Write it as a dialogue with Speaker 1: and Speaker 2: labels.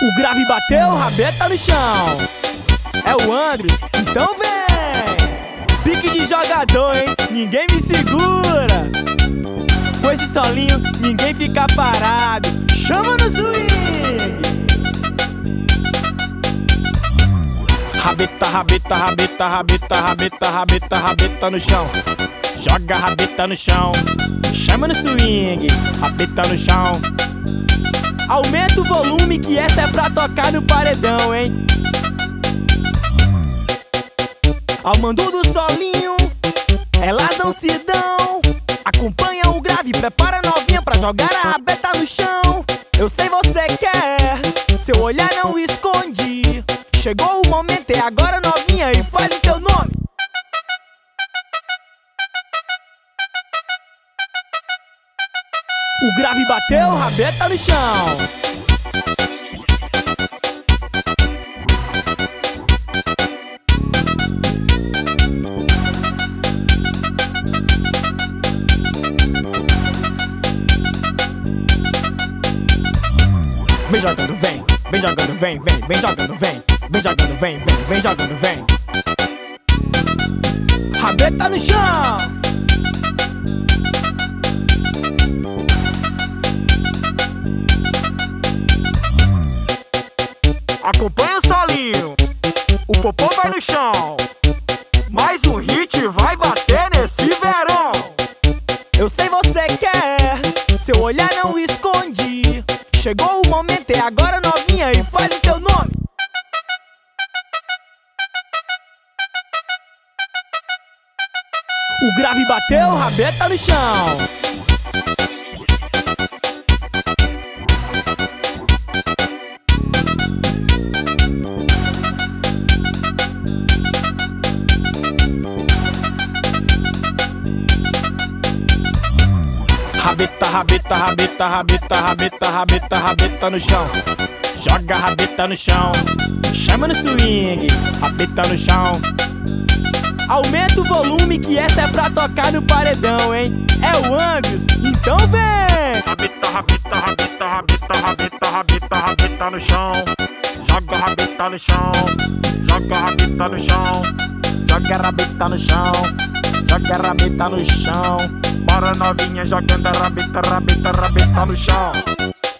Speaker 1: O grave bateu, rabeta no chão. É o Andres, então vem. Pique de jogador, hein? Ninguém me segura. Com esse solinho, ninguém fica parado. Chama no swing. Rabeta, rabeta, rabeta, rabeta, rabeta, rabeta, rabeta no chão. Joga a rabeta no chão. Chama no swing. Rabeta no chão. Aumenta o volume que essa é pra tocar no paredão, hein? Ao mando do solinho, elas não se dão. Acompanha o grave, prepara a novinha pra jogar a rabeta no chão. Eu sei você quer, seu olhar não esconde. Chegou o momento, é agora novinha, e faz o teu nome. O grave bateu, rabeta no chão. Vem jogando, vem. Vem jogando, vem, vem. Vem jogando, vem. Vem jogando, vem, vem. Vem jogando, vem. Rabeta no chão. Acompanha o solinho, o popô vai no chão. Mais um hit vai bater nesse verão. Eu sei você quer, seu olhar não esconde. Chegou o momento, é agora novinha, e faz o teu nome. O grave bateu, rabeta no chão. Rabeta, rabeta, rabeta, rabeta, rabeta, rabeta, rabeta no chão. Joga a rabeta no chão. Chama no swing. Rabeta no chão. Aumenta o volume que essa é pra tocar no paredão, hein? É o Andres, então vem. Rabeta, rabeta, rabeta, rabeta, rabeta, rabeta, rabeta no chão. Joga a rabeta no chão. Joga a rabeta no chão. Joga a rabeta no chão. Joga a rabeta no chão. Bora novinha jogando a rabeta, rabeta, rabeta no chão.